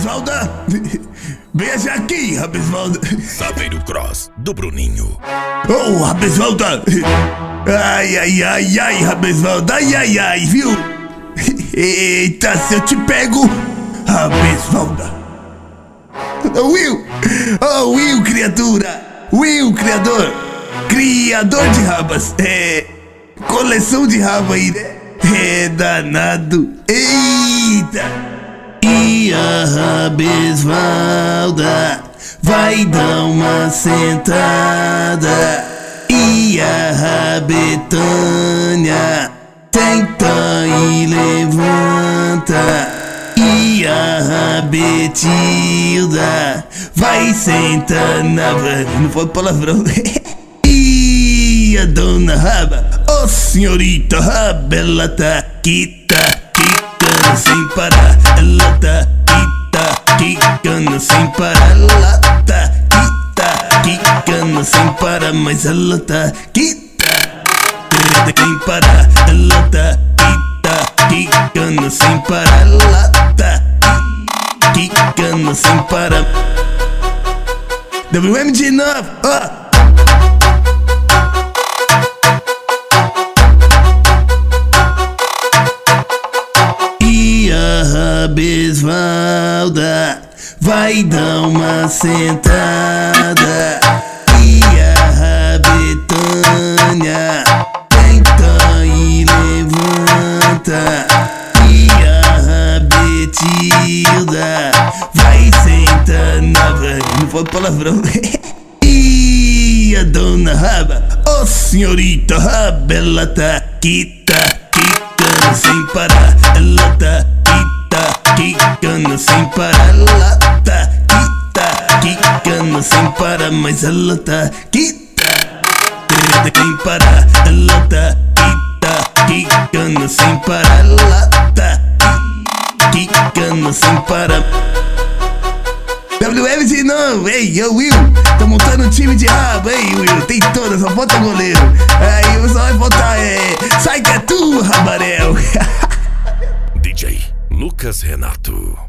Rabisvalda! Veja aqui, Rabisvalda! Saveiro Cross, do Bruninho. Oh, Rabisvalda! Ai, ai, ai, ai, Rabisvalda! Ai, ai, ai, viu? Eita, se eu te pego, Rabisvalda! Will! Oh, Will, criatura! Will, criador! Criador de rabas! Coleção de raba aí, né? Danado! Eita! E a Rabisvalda vai dar uma sentada. E a Rabetânia tenta e levanta. E a Rabetilda vai sentar na... Não foi palavrão. E a dona Raba, ô senhorita Raba, ela tá quicando sem parar. Ela tá quicando sem parar. Ela tá quicando sem parar. Mas ela tá quicando sem parar. Ela tá quicando sem parar. Ela tá quicando sem parar. WM de novo, ó. Rabisvalda vai dar uma sentada. E a Rabetânia tenta e levanta. E a Rabetilda vai sentar na... Não foi palavrão. E a dona Raba, ô senhorita Raba, ela tá quicando sem parar. Ela tá quicando sem parar. Ela tá quicando sem parar. Mas ela tá quicando sem parar. Ela tá quicando sem parar. Ela tá quicando sem parar. WM de novo, ei, eu Will, tô montando um time de rabo, ei Will, tem todas, só falta goleiro. Aí só vai faltar, sai que é tu, Rabarel. DJ Lucas Renato.